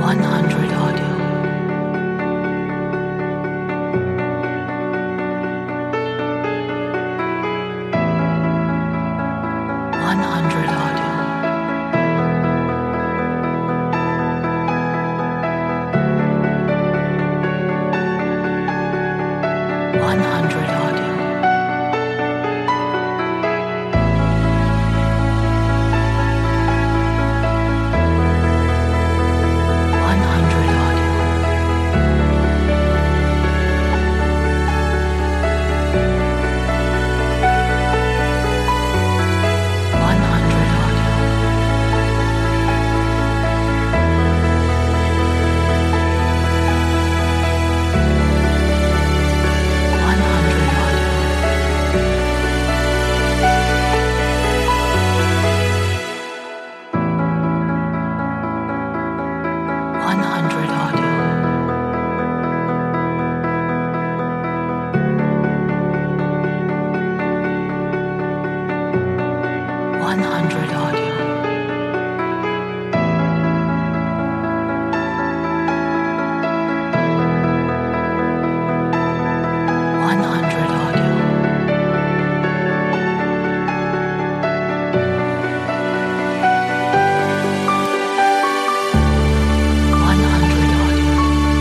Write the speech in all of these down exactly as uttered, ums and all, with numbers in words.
hundred audio. one hundred audio. one hundred audio. one hundred audio. one hundred audio. one hundred audio. one hundred audio. one hundred audio. one hundred audio. one hundred audio.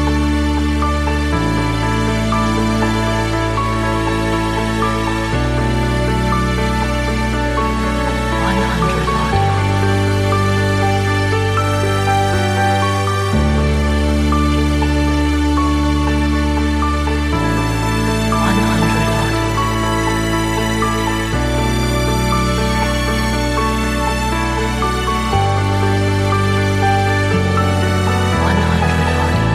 one hundred audio. one hundred audio. one hundred audio.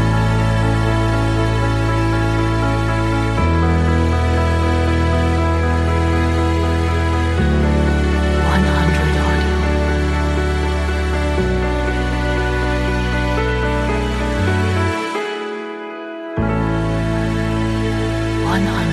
one hundred audio. one hundred.